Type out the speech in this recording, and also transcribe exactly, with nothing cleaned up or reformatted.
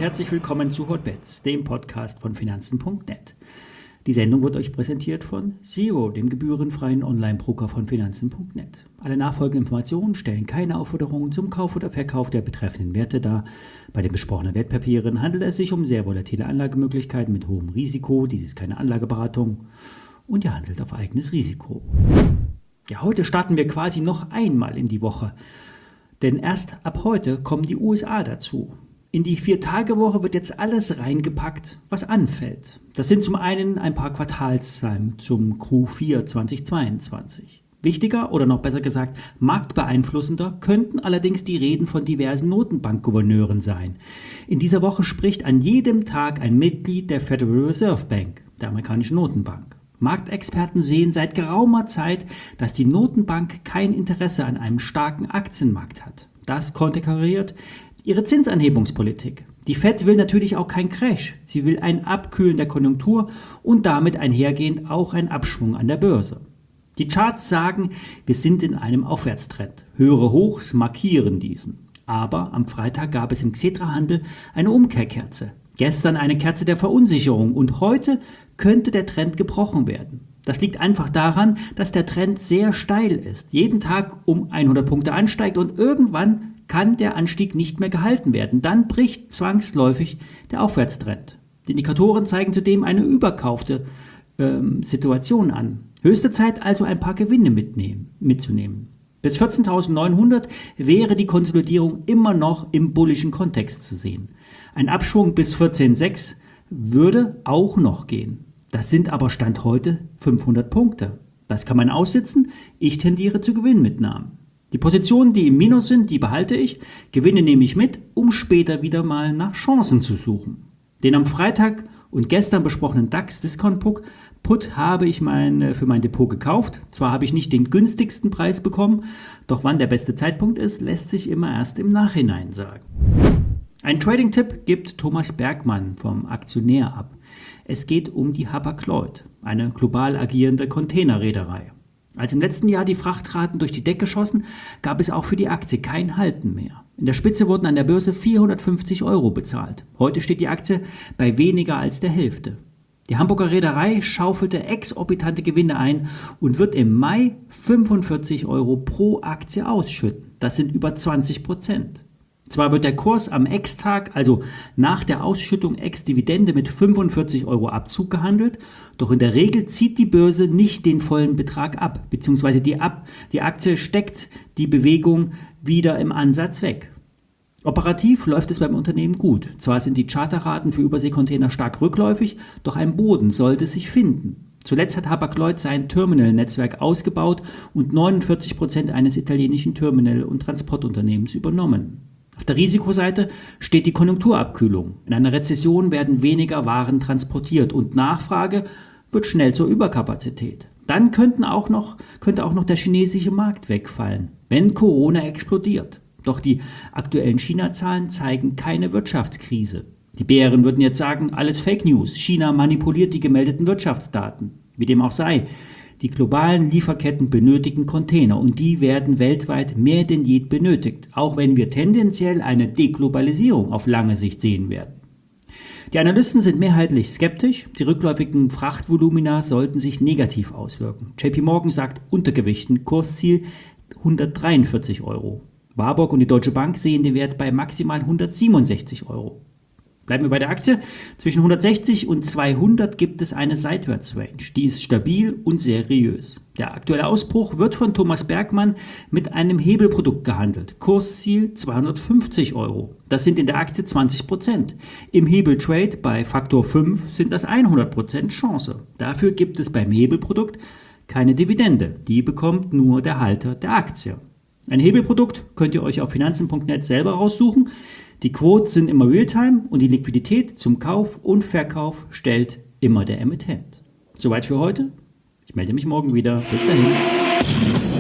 herzlich willkommen zu Hotbets, dem Podcast von Finanzen punkt net. Die Sendung wird euch präsentiert von Zero, dem gebührenfreien Online-Broker von Finanzen punkt net. Alle nachfolgenden Informationen stellen keine Aufforderungen zum Kauf oder Verkauf der betreffenden Werte dar. Bei den besprochenen Wertpapieren handelt es sich um sehr volatile Anlagemöglichkeiten mit hohem Risiko. Dies ist keine Anlageberatung und ihr handelt auf eigenes Risiko. Ja, heute starten wir quasi noch einmal in die Woche. Denn erst ab heute kommen die U S A dazu. In die Vier-Tage-Woche wird jetzt alles reingepackt, was anfällt. Das sind zum einen ein paar Quartalszahlen zum Q vier zweitausendzweiundzwanzig. Wichtiger oder noch besser gesagt marktbeeinflussender könnten allerdings die Reden von diversen Notenbankgouverneuren sein. In dieser Woche spricht an jedem Tag ein Mitglied der Federal Reserve Bank, der amerikanischen Notenbank. Marktexperten sehen seit geraumer Zeit, dass die Notenbank kein Interesse an einem starken Aktienmarkt hat. Das konterkariert ihre Zinsanhebungspolitik. Die Fed will natürlich auch keinen Crash. Sie will ein Abkühlen der Konjunktur und damit einhergehend auch ein Abschwung an der Börse. Die Charts sagen, wir sind in einem Aufwärtstrend. Höhere Hochs markieren diesen. Aber am Freitag gab es im Xetra-Handel eine Umkehrkerze. Gestern eine Kerze der Verunsicherung und heute könnte der Trend gebrochen werden. Das liegt einfach daran, dass der Trend sehr steil ist, jeden Tag um hundert Punkte ansteigt und irgendwann kann der Anstieg nicht mehr gehalten werden. Dann bricht zwangsläufig der Aufwärtstrend. Die Indikatoren zeigen zudem eine überkaufte ähm, Situation an. Höchste Zeit also ein paar Gewinne mitnehmen, mitzunehmen. Bis vierzehntausendneunhundert wäre die Konsolidierung immer noch im bullischen Kontext zu sehen. Ein Abschwung bis vierzehn Komma sechs würde auch noch gehen. Das sind aber Stand heute fünfhundert Punkte. Das kann man aussitzen. Ich tendiere zu Gewinnmitnahmen. Die Positionen, die im Minus sind, die behalte ich. Gewinne nehme ich mit, um später wieder mal nach Chancen zu suchen. Den am Freitag und gestern besprochenen DAX Discount Put, Put habe ich mein, für mein Depot gekauft. Zwar habe ich nicht den günstigsten Preis bekommen, doch wann der beste Zeitpunkt ist, lässt sich immer erst im Nachhinein sagen. Ein Trading-Tipp gibt Thomas Bergmann vom Aktionär ab. Es geht um die Hapag-Lloyd, eine global agierende Containerreederei. Als im letzten Jahr die Frachtraten durch die Decke schossen, gab es auch für die Aktie kein Halten mehr. In der Spitze wurden an der Börse vierhundertfünfzig Euro bezahlt. Heute steht die Aktie bei weniger als der Hälfte. Die Hamburger Reederei schaufelte exorbitante Gewinne ein und wird im Mai fünfundvierzig Euro pro Aktie ausschütten. Das sind über zwanzig Prozent. Zwar wird der Kurs am Ex-Tag, also nach der Ausschüttung Ex-Dividende mit fünfundvierzig Euro Abzug gehandelt, doch in der Regel zieht die Börse nicht den vollen Betrag ab, beziehungsweise die, ab, die Aktie steckt die Bewegung wieder im Ansatz weg. Operativ läuft es beim Unternehmen gut. Zwar sind die Charterraten für Überseekontainer stark rückläufig, doch ein Boden sollte sich finden. Zuletzt hat Hapag-Lloyd sein Terminal-Netzwerk ausgebaut und neunundvierzig Prozent eines italienischen Terminal- und Transportunternehmens übernommen. Auf der Risikoseite steht die Konjunkturabkühlung. In einer Rezession werden weniger Waren transportiert und Nachfrage wird schnell zur Überkapazität. Dann könnten auch noch, könnte auch noch der chinesische Markt wegfallen, wenn Corona explodiert. Doch die aktuellen China-Zahlen zeigen keine Wirtschaftskrise. Die Bären würden jetzt sagen, alles Fake News. China manipuliert die gemeldeten Wirtschaftsdaten. Wie dem auch sei. Die globalen Lieferketten benötigen Container und die werden weltweit mehr denn je benötigt, auch wenn wir tendenziell eine Deglobalisierung auf lange Sicht sehen werden. Die Analysten sind mehrheitlich skeptisch, die rückläufigen Frachtvolumina sollten sich negativ auswirken. J P Morgan sagt Untergewichten, Kursziel hundertdreiundvierzig Euro. Warburg und die Deutsche Bank sehen den Wert bei maximal hundertsiebenundsechzig Euro. Bleiben wir bei der Aktie. Zwischen hundertsechzig und zweihundert gibt es eine Seitwärtsrange. Die ist stabil und seriös. Der aktuelle Ausbruch wird von Thomas Bergmann mit einem Hebelprodukt gehandelt. Kursziel zweihundertfünfzig Euro. Das sind in der Aktie zwanzig Prozent. Im Hebeltrade bei Faktor fünf sind das hundert Prozent Chance. Dafür gibt es beim Hebelprodukt keine Dividende. Die bekommt nur der Halter der Aktie. Ein Hebelprodukt könnt ihr euch auf Finanzen punkt net selber raussuchen. Die Quotes sind immer Realtime und die Liquidität zum Kauf und Verkauf stellt immer der Emittent. Soweit für heute. Ich melde mich morgen wieder. Bis dahin.